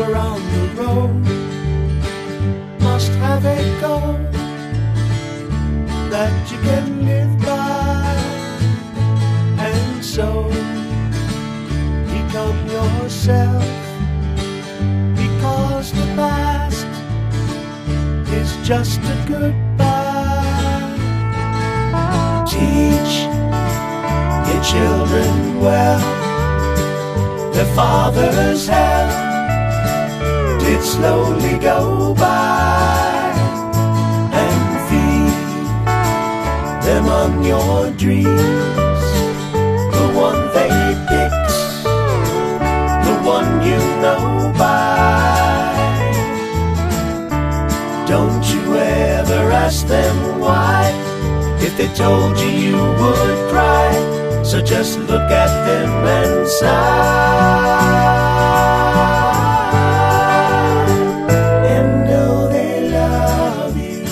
rubber on the road must have a goal that you can live by, and so become yourself, because the past is just a goodbye. Teach your children well, their father's help did slowly go by, and feed them on your dreams, the one they picked, the one you know by. Don't you ever ask them why, if they told you you would cry. So just look at them and sigh, and know they love you.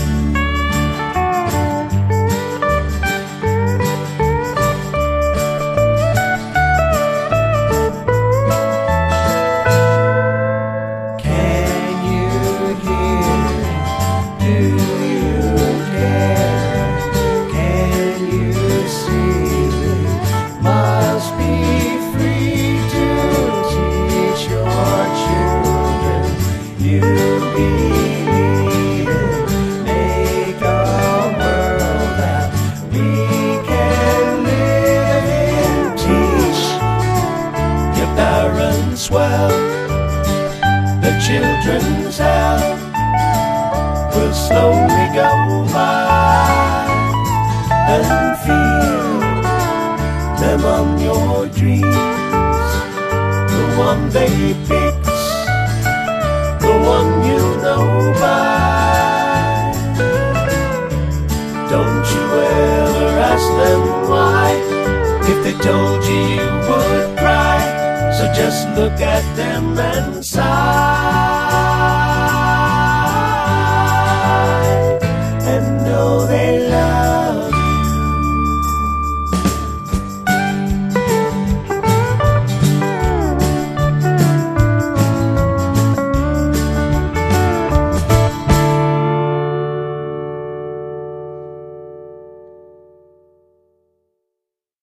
Can you hear? Do you care? Can you see? Must be free to teach your children. You believe it, make a world that we can live in. Teach your parents well, the children's hell will slowly go by, and feel them on your dreams, the one they picked, the one you know by. Don't you ever ask them why, if they told you you would cry. So just look at them and sigh.